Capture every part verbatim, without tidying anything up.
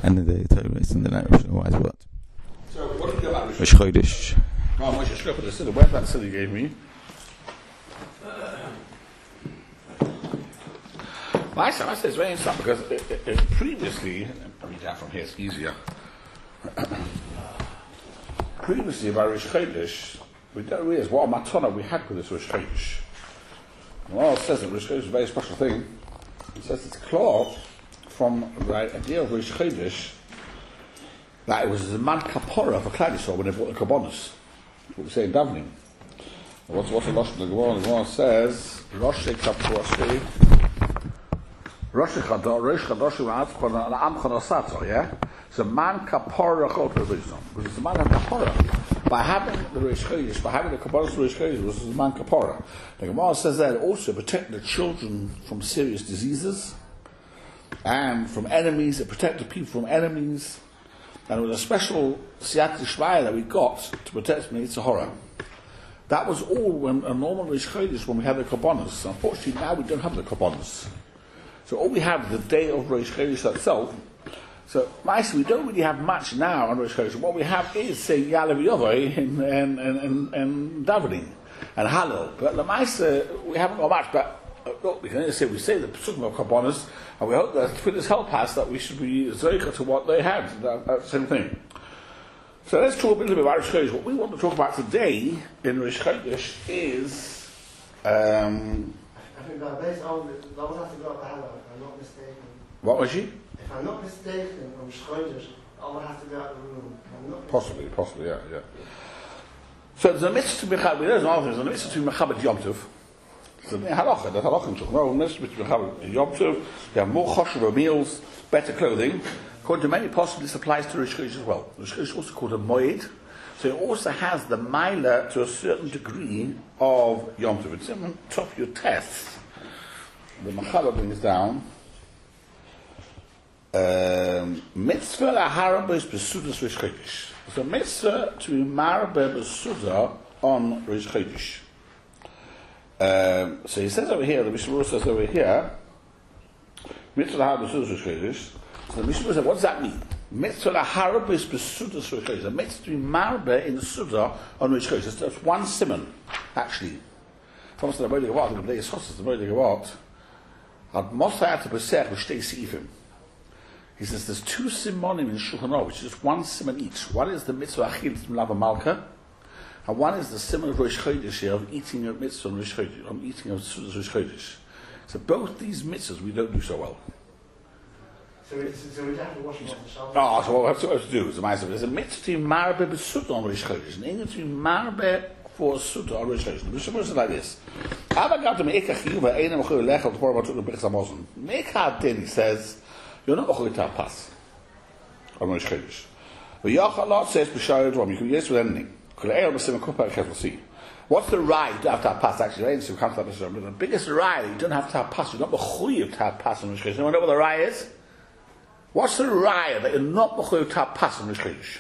and the Torah is in the night of wise what? So what do you do about Rosh Chodesh? Oh, Moshe, just look at the siddur. Where's that siddur you gave me? My son, I say it's very interesting because it, it, it previously, let me read that from here, it's easier. Previously, about Rosh Chodesh, we don't realize what a matana we had with this Rosh Chodesh. Well, it says that Rosh Chodesh is a very special thing. It says it's clear from the idea of Rosh Chodesh that it was the man kapora for Klal Yisrael when they brought the Kabbonos. What we say in davening. What's what's the Lashon of the Gemara? The Gemara says Rosh Kapora Rosh Chador Rosh Chadosh U'Am Am Chanosato. Yeah. So man kapora chol provision because it's the man kapora by having the Rosh Chodesh, by having the Kabbonos Rosh Chodesh, was the man kapora. The Gemara says that it also protect the children from serious diseases and from enemies. It protected people from enemies. And it was a special siyat d'shmaya that we got to protect from Yetzer Hara. That was all when a normal Rosh Chodesh when we had the Kabbonos. Unfortunately, now we don't have the Kabbonos. So all we have is the day of Rosh Chodesh itself. So, Maisa, we don't really have much now on Rosh Chodesh. What we have is saying Ya'aleh V'Yaveh and, and, and, and davening and Hallel. But the Maisa, we haven't got much. But uh, look, we can only say we say the Pesukim of Kabbonos, and we hope that for this help us that we should be zoicha to what they had. That, that's the same thing. So let's talk a little bit about Rosh Chodesh. What we want to talk about today in Rosh Chodesh is. Um, I think that based on the, that would have to go up the Hallel, if I'm not mistaken. what was she? If I'm not mistaken, on Rosh Chodesh, I would have to go out the room. I'm not Possibly, possibly, yeah, yeah. So there's a mitzvah to Mechabed. There's another thing. There's a mitzvah to Mechabed Yom Tov. So the halacha, the halacha took no mitzvah to Mechabed Yom Tov. You have more choshev meals, better clothing. According to many, possibly this applies to Rosh Chodesh as well. Rosh Chodesh is also called a moed. So it also has the milah to a certain degree of Yom Tov. It's on top of your tests. The Mechabed brings down. Um, mitzvah laharabos besudas Rosh Chodesh. It's a mitzvah to be marbe besuda on Rosh Chodesh. Um, so he says over here, the Mishnah says over here, mitzvah laharabos besudas Rosh Chodesh. So the Mishnah says, what does that mean? Mitzvah laharabos besudas Rosh Chodesh. A mitzvah to be marbe in the suda on Rosh Chodesh. That's one simon, actually. Thomas the Avodah Gavot, the Bnei Yisrael, the Avodah Gavot, ad mosayat b'sech v'shtei seifim. He says there's two simonim in Shulchan Aruch, which is just one simon each. One is the mitzvah achilas m'lava malka, and one is the simon of Rosh Chodesh here of eating a mitzvah on Rosh Chodesh, on eating of Sudas Rosh Chodesh. So both these mitzvahs we don't do so well. So we, so we have to wash them off the shelf. Oh, so what we have to, what we have to do is the mitzvah. There's a mitzvah to be marbe b'suda on Rosh Chodesh, and English to be marbe for suda on Rosh Chodesh. The Mishnah says like this: Avagav me'ikach chiyuva einem chiyuv lechel t'por b'tuk b'chis hamozon. Me'ikach din, he says. You're not going to have pass on Rosh Chodesh. But Yachalot says b'shayot rom. You can use it with anything. What's the right you don't have to have pass? Actually, the biggest right you don't have to have pass. You're not mechuyev to have pass on Rosh Chodesh. You know what the right is? What's the right that you're not mechuyev to have pass on Rosh Chodesh?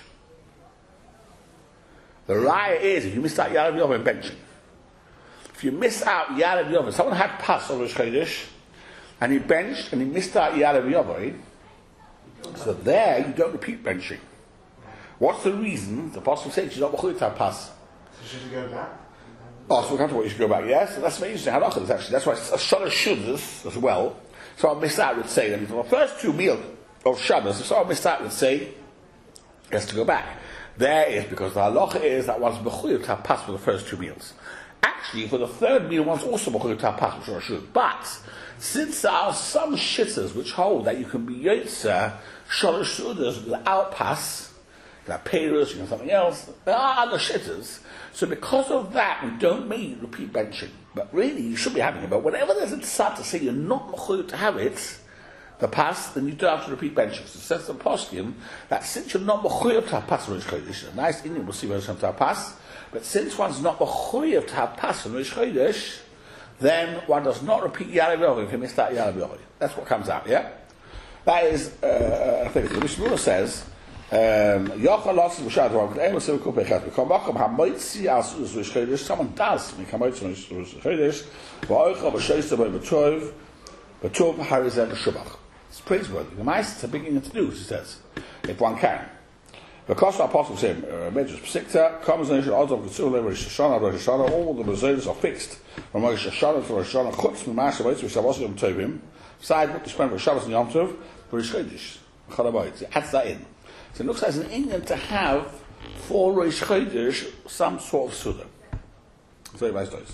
The right is if you miss out Ya'aleh V'Yaveh and benching. If you miss out Ya'aleh V'Yaveh, someone had pass on Rosh Chodesh. And he benched and he missed out Ya'aleh V'Yaveh. So there you don't repeat benching. What's the reason? The apostle says you're not mechuyev to have pass. So should we go back? Oh, so we're comfortable you should go back. Yes, that's very interesting. Halachas actually. That's why a shalosh shudas as well. So I missed out would say that for the first two meals of Shabbos, if someone missed out would say he has to go back. There is because the halacha is that one's mechuyev to have pass for the first two meals. Actually, for the third meal, one's also mechuyev to have pass for Shalosh. But since there are some shittahs which hold that you can be yotzer shalosh sudas without pass, like peiros, you know something else, there are other shittahs. So because of that, we don't make repeat benching. But really, you should be having it. But whenever there's a tzad to say you're not mechuyev to have it, the pass, then you don't have to repeat benching. So it says the poskim that since you're not mechuyev to have pass on Rosh Chodesh, a nice Indian will see where it's going to have pass. But since one's not mechuyev to have pass on Rosh Chodesh, then one does not repeat Ya'aleh V'Yaveh if he missed out Ya'aleh V'Yaveh. That's what comes out, yeah? That is, uh, I think, the Mishnah says, Yochal lost the B'shad V'Yaveh, Eim L'Sim Kupei Become Macham HaMoitzi Al Sudas Rosh Chodesh, someone does make HaMoitzi Rosh Chodesh, V'Oicha V'Shoysta V'Tov, V'Tov Harizeh V'Shubach. It's praiseworthy. The Ma'aseh, it's a big thing to do, he says. if one can. Because the apostle said, Medrash Psikta, comes in the Adov Ketzul, Rosh Hashanah, Rosh Hashanah, all the Mezaidas are fixed from Rosh Hashanah to Rosh Hashanah, Chutz, Masha, which I was Yom Tovim, side what to spend for Shabbos and Yom Tov, for Rosh Chodesh, Chalabayit. It adds that in. So it looks like an Indian to have for Rosh Chodesh some sort of Suda. So everybody's does.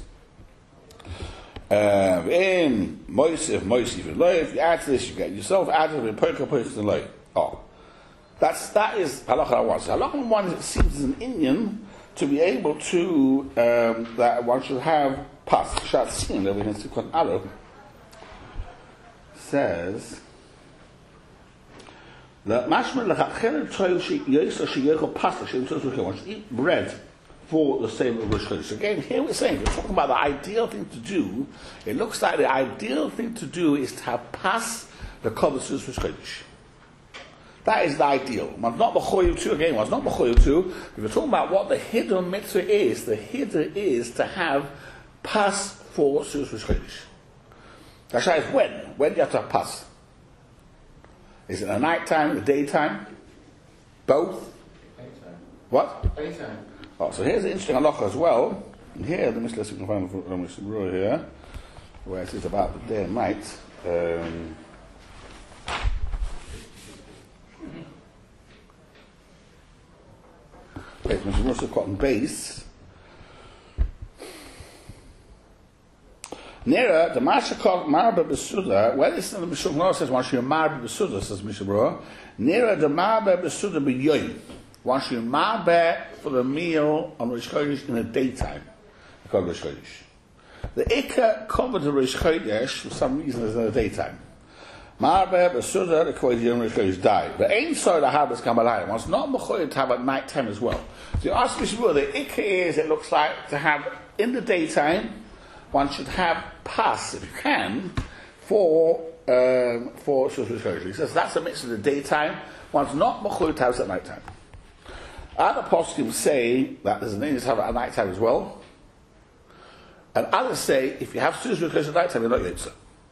Um, in Moisif, Moisif, and Loy, if you add to this, you get yourself added in Poker, Poker, and Loy. Oh. That's, that is Halacha one. So Halacha one is, it seems, as an Indian to be able to, um, that one should have pas. Shatzin, over here in Sikkot Arab, says that Mashman Lachatchelet Toil Shi Yosa Shi Yochel Pasta Shi Yochel one should eat bread for the same of Rosh Chodesh. Again, here we're saying, we're talking about the ideal thing to do. It looks like the ideal thing to do is to have pas the Kodesh Rosh Chodesh. That is the ideal. One's not B'choyev to, again, one's not B'choyev to. If we're talking about what the hidden mitzvah is, the hidden is to have pas for Sudas Rosh Chodesh. Kasha is when? When do you have to have pas? Is it a night time, a daytime? Both? Daytime. What? Daytime. Oh, so here's the interesting halacha as well. And here, let me see if we can find the Mishnah here, where it is about the day and night. Um, It's Mishnah Cotton base. Nera, the Masha called Marba Besuda, where this in the Mishnah says, once you're Marba Besuda, says Mishnah, Nera, the Marba Besuda B'yoyim. Once you're Marba for the meal on Rosh Chodesh in the daytime, called Rosh Chodesh. The Ikka covered the Rosh Chodesh for some reason is in the daytime. Marba Besuda, the Kohen Rosh Chodesh died. But ain't so the Habas Kamalayim. It's not Mechoyev to have at night time as well. So you ask Mishnah, the Ikka is, it looks like, to have in the daytime, one should have pas, if you can, for um, for Rosh Chodesh. He says that's a mitzvah in the daytime. One's not Mechoyev to have it at night time. Other poskim say that there's an need to have it at night time as well. And others say, if you have Rosh Chodesh at night time, you're not Yotzeh.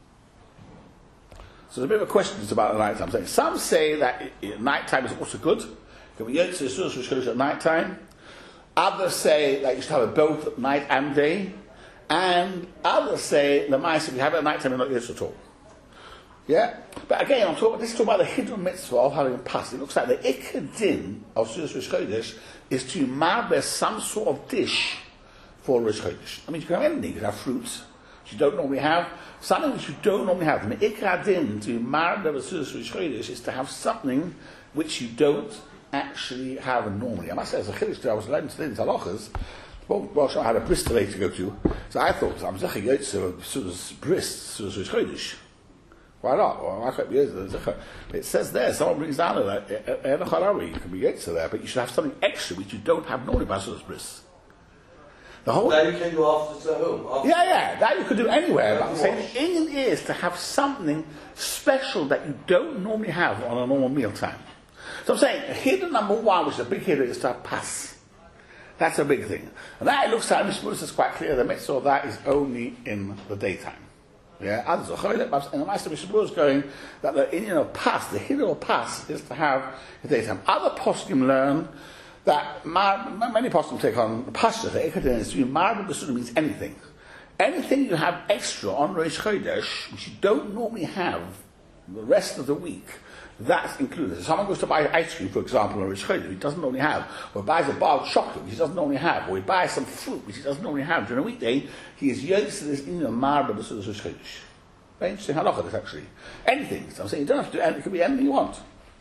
So there's a bit of a question about the night time. Some say that night time is also good. You can be Yotzeh Rosh Chodesh at night time. Others say that you should have it both at night and day. And others say the mice, if you have it at night time, you're not Yotzeh at all. Yeah? But again, I'm talking, this is talking about the hidden mitzvah of having passed. It looks like the Ikka din of Rosh Chodesh is to marbe some sort of dish for Rosh Chodesh. I mean, you can have anything. You can have fruits, which you don't normally have. Something which you don't normally have. The Ikka din to marbe Rosh Chodesh is to have something which you don't actually have normally. I must say, as a chiddush that I was learning today in Halachas, well, well, I had a bris today to go to, so I thought, I'm zechah yotzeh of Sudas bris, Sudas Rosh Chodesh. Why not? Well, it says there, someone brings down that you can be yotzeh there, but you should have something extra which you don't have normally by Sudas bris. The whole that you can do after the home. After yeah, yeah, that you could do anywhere. But I'm saying the Indian is to have something special that you don't normally have on a normal meal time. So I'm saying hidden number one, which is a big hidden, is to have pas. That's a big thing. And that it looks like Mishnah is quite clear. The mitzvah of that is only in the daytime. Yeah, others are choylek, and the Master Mishnah is going that the Indian of pas, the hidden of pas, is to have the daytime. Other poskim learn that mar, many poskim take on the pascha. The ekadin is to marba b'suda means anything, anything you have extra on Rosh Chodesh which you don't normally have the rest of the week. That's included. If someone goes to buy ice cream, for example, on Rosh Chodesh, he doesn't normally have, or buys a bar of chocolate, which he doesn't normally have, or he buys some fruit, which he doesn't normally have during a weekday, he is yotzeh to this in the marba b'suda Rosh Chodesh. Very interesting halacha, this actually. Anything. So I'm saying you don't have to do anything, it could be anything you want.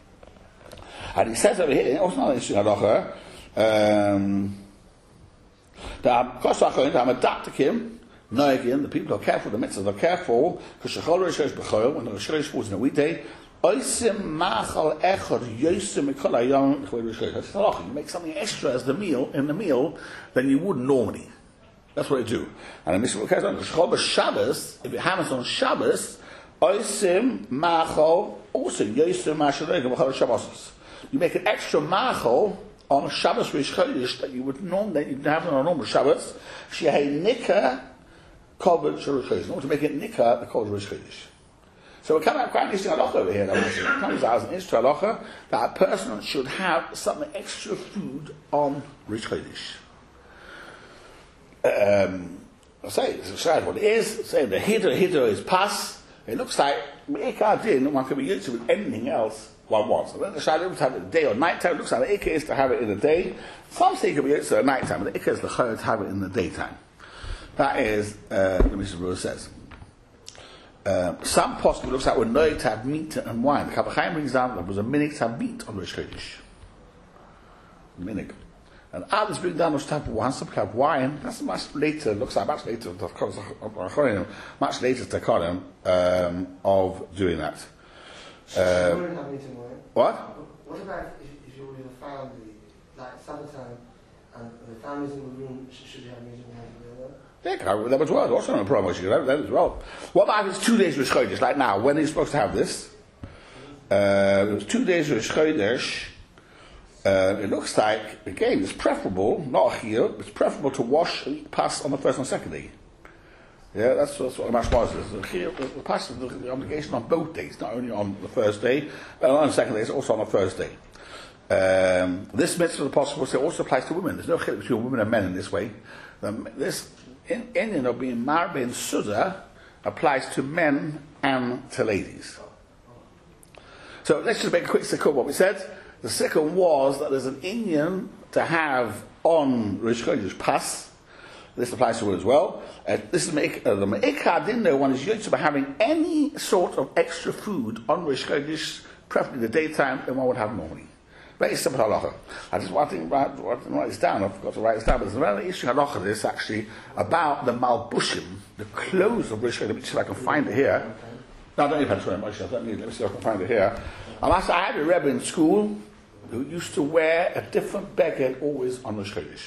And he says over here, also another interesting halacha, um, that I'm adapting him, no again, the people are careful, the mitzvahs are careful, because Shechol Rosh Chodesh b'choil, when the Rosh Chodesh falls in a weekday, Oisim machal echad yosim mikol hayom Rosh Chodesh. That's halacha. You make something extra as the meal, in the meal, than you would normally. That's what they do. And the mitzvah carries on, Shechol b'Shabbos, if it happens on Shabbos, Oisim machal, also yosim machal b'chol Shabbos. You make an extra machal on Shabbos Rosh Chodesh that you would normally, you have on a normal Shabbos, shehei nikah kol Rosh Chodesh. In order to make it nikah, the kol Rosh Chodesh. So we're coming up quite an interesting halacha over here. It comes out as an interesting halacha that a person should have some extra food on Rosh Chodesh. Um, I say, it's what it is. Say the hiddur, hiddur is pas. It looks like Me'ikar din, one can be used with anything else one wants. So then the shayla to have it in the day or night time. It looks like the ikar is to have it in the day. Some say it can be used at night time, but the ikar is the chayla to have it in the daytime. That is, uh, the Mishnah Berurah says. Uh, some possibly looks like we're knowing to have meat and wine. The Kaf HaChaim brings down that there was a minhag to have meat on Rosh Chodesh. Minhag. And others bring down those type of wine, some have wine. That's much later, looks like much later, much later to Kohen, um of doing that. Um, wouldn't have meat and wine. What? What about if, if you're with a family, like summertime, and the family's in the room, should, should you have meat and wine together? Yeah, can have that as well. Also, no problem. You can have that as well. What about if it's two days Rosh Chodesh, like now? When are you supposed to have this? Uh, it was two days Rosh Chodesh. Uh, it looks like, again, it's preferable, not here, it's preferable to wash and eat pas on the first and second day. Yeah, that's, that's what the mashma is. Here, the pas is the obligation on both days, not only on the first day, but on the second day, it's also on the first day. Um, this mitzvah, the possible, also applies to women. There's no chiluk between women and men in this way. Um, this in, in of being marbe and suda applies to men and to ladies. So let's just make a quick sikkur what we said. The second was that there's an inyan to have on Rosh Chodesh pas. This applies to it as well. Uh, this is make, uh, the Me'ikar din though, one is used to by having any sort of extra food on Rosh Chodesh, preferably in the daytime, than one would have normally. Very simple halacha. I just want to write, write this down. I forgot to write this down. But there's a very interesting halacha. This actually about the malbushim, the clothes of Rosh Chodesh. Let me see if I can find it here. No, I don't need to find it. I don't need it. Let me see if I can find it here. I had a rebbe in school who used to wear a different beged always on Rosh Chodesh.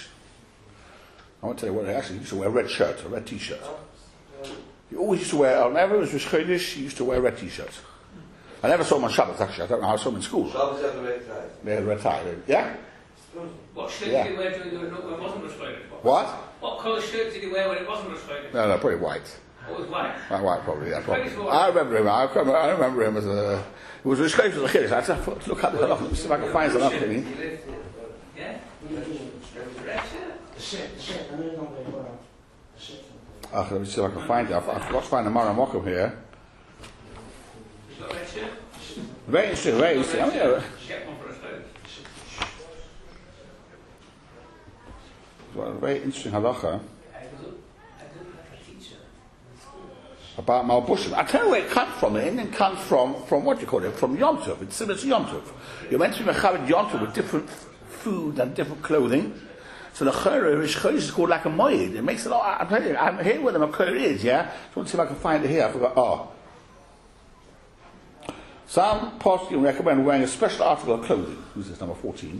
I won't tell you what he actually used to wear a red shirt, a red t-shirt. He always used to wear, whenever it was Rosh Chodesh, he used to wear a red t-shirt. I never saw him on Shabbos actually, I don't know how I saw him in school. Shabbos had the red tie. They had a red tie, yeah? What shirt Yeah. did he wear when it wasn't Rosh Chodesh? What? What colour shirt did he wear when it wasn't Rosh Chodesh? No, no, probably white. Always white. White, white probably, yeah, probably. Pretty sure. I remember him, I remember, I remember him as a, it was Rosh Chodesh as a Chiddush. I had to look at the halacha, see if I can find some other thing. Yeah? Red shirt? The shit, the shit, I know it's not very well. The shit. Ah, let me see if I can find it. I forgot to find the Mara Mokum here. He's got a red shirt? Very interesting, very interesting. I mean, yeah, Get one for Rosh Chodesh. well, a very interesting halacha I didn't like a teacher. about Malbushim. I tell you where it comes from. The Indian comes from, from what do you call it? From Yom Tov. It's similar to Yom Tov. You're meant to be mechaved Yom Tov with different food and different clothing. So the Chayra Rosh Chodesh is called like a moed. It makes a lot. I'm telling you, I'm here where the Makor is. Yeah. Just want to see if I can find it here. I forgot. Oh. Some poskim recommend wearing a special article of clothing. Who's this? Number fourteen.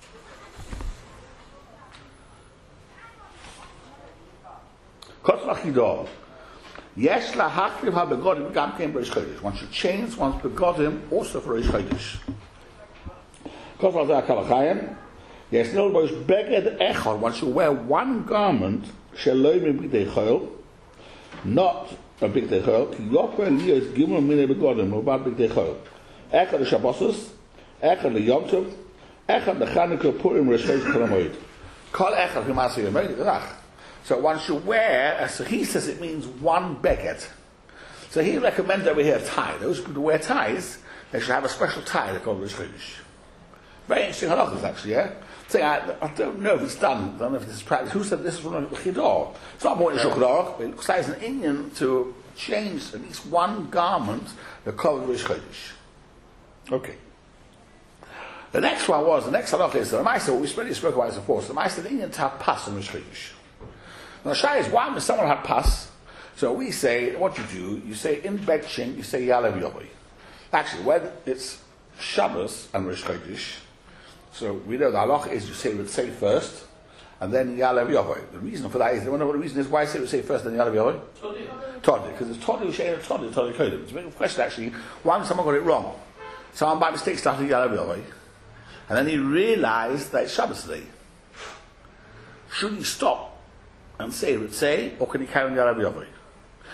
Kotzlachidor. Yes, lahakriv habegodim gam kein Rosh Chodesh. One should change one's begodim also for Rosh Chodesh. Kotzlachidor Kaf HaChaim. Yes, in other words, beged echad. One should wear one garment. Sheloi b'bigdei chol, not a bigdei chol. Ki yofer liyos gimel minei begodim uvad bigdei chol. Echad l'Shabbosos, echad l'Yom Tov, echad l'Chanukah Purim Rosh Chodesh Chol HaMoed. Kol echad v'masei yomeid rach. So one should wear, so he says it means one beged. So he recommends over here a tie. Those people who wear ties, they should have a special tie they call Rosh Chodesh. Very interesting halachas actually, yeah? So I, I don't know if it's done, I don't know if this is practice. Who said this is from a Chidor? It's not more than Shulchan Aruch, but it looks like it's an Indian to change at least one garment that covers Rosh Chodesh. Okay. The next one was, the next halachah is, the Maisa, we already spoke about this before, so the Maisa, the Indian to have pas on Rosh Chodesh. Now, the Shai is, why when someone had pas? So we say, what you do, you say in Betchin, you say Yalev Yoboy. Actually, when it's Shabbos and Rosh Chodesh, so we know the halach is you say Ritzei first, and then Yalev Yoboy. The reason for that is, you want to know what the reason is why I say Ritzei first and then Yalev Yoboy? Todi. Todi, because it's Todi Ushay and Todi, Todi Kodim. It's a big question actually, why did someone got it wrong? Someone by mistake started Yalev Yoboy, and then he realized that it's Shabbos today. Should he stop and say Ritzei, or can he carry on Yalev Yoboy?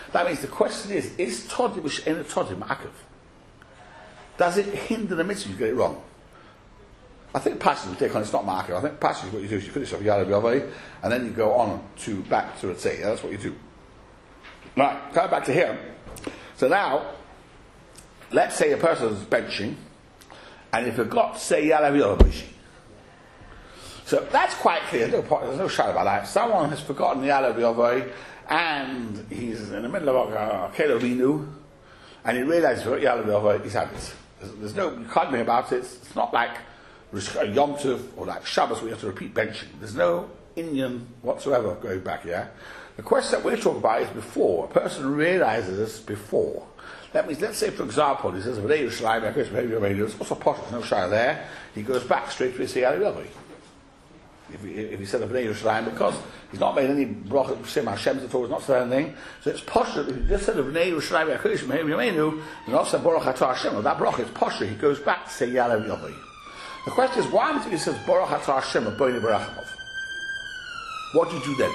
That means the question is, is Todi B'She'en Todi Ma'akev? Does it hinder the mitzvah? You get it wrong. I think passage we take on, it's not Ma'akev. I think passage what you do is you finish off Yalav Yavai, and then you go on to back to Ritzei. That's what you do. Right, coming back to here. So now, let's say a person is benching, and he forgot to say Yalav Yavai. So that's quite clear. There's no, there's no shout about that. Someone has forgotten Yalav Yavai, and he's in the middle of a Kelo Vinu, and he realizes what Yalav Yavai is having. There's, there's no, you can't do about it. It's not like Yom Tov or like Shabbos where you have to repeat benching. There's no Indian whatsoever going back, yeah? The question that we're talking about is before. A person realizes before. That means, let's say, for example, he says, there's also posh, there's no shire there. He goes back straight to his Yalav Yavai. If he, if he said of Yerushalayim, because he's not made any bracha Shem Hashem at all, he's not said anything. So it's posher. If he just said of Yerushalayim, Yakush Mehem Yomenu, and not said Baruch Atah Hashem. Well, that bracha is posher. He goes back to say Yalav Yavai. The question is, why if he says Baruch Atah Hashem or Boinei Barachimov? What do you do then?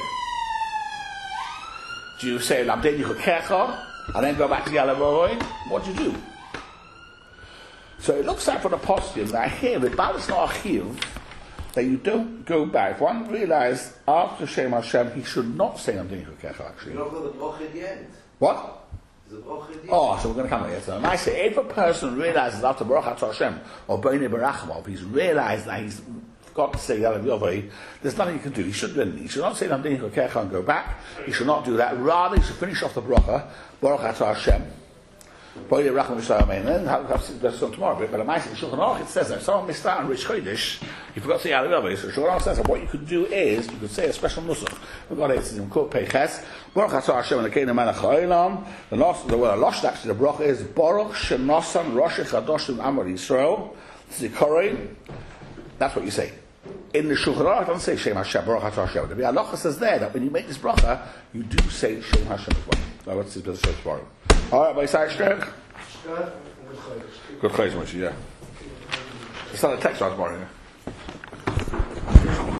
Do you say Lamdei Yichukecha and then go back to Yalav Yavai? What do you do? So it looks like from the posture that here, the balance not a chiyuv, that you don't go back. If one realized after Shem Hashem, he should not say Lamdei Yichukecha actually. You're not going to bracha at the end. What? There's a bracha at the end. Oh, so we're going to come here. So I say, if a person realizes after Baruch Atah Hashem or Boinei Barachimov, he's realized that he's got to say Yalav Yavai, there's nothing he can do. He should he should not say Lamdei Yichukecha and go back. He should not do that. Rather, he should finish off the bracha Baruch Atah Hashem. Boinei Barachimov Yisrael, and then have this on tomorrow. But the Ma'aseh Shulchan Aruch it says that if someone missed out on Rish Chodesh, he forgot to say Yalav Yavai. So Shulchan Aruch says that what you could do is you could say a special nusach. We've got it in Kut Peiches. Baruch Atah Hashem and the Keinu Melech HaOlam. The last, the word Losh actually the bracha is Baruch Shenosan Rosh Chadoshim Amar Yisrael Zikorei. That's what you say. In the Shulchan Aruch, it doesn't say Shem Hashem, Baruch Atah Hashem. The Halacha says there that when you make this bracha, you do say Shem Hashem as well. Now what's this business tomorrow? All right, by side strength. Good choice, Moshe. Yeah. It's not a text right tomorrow. Yeah.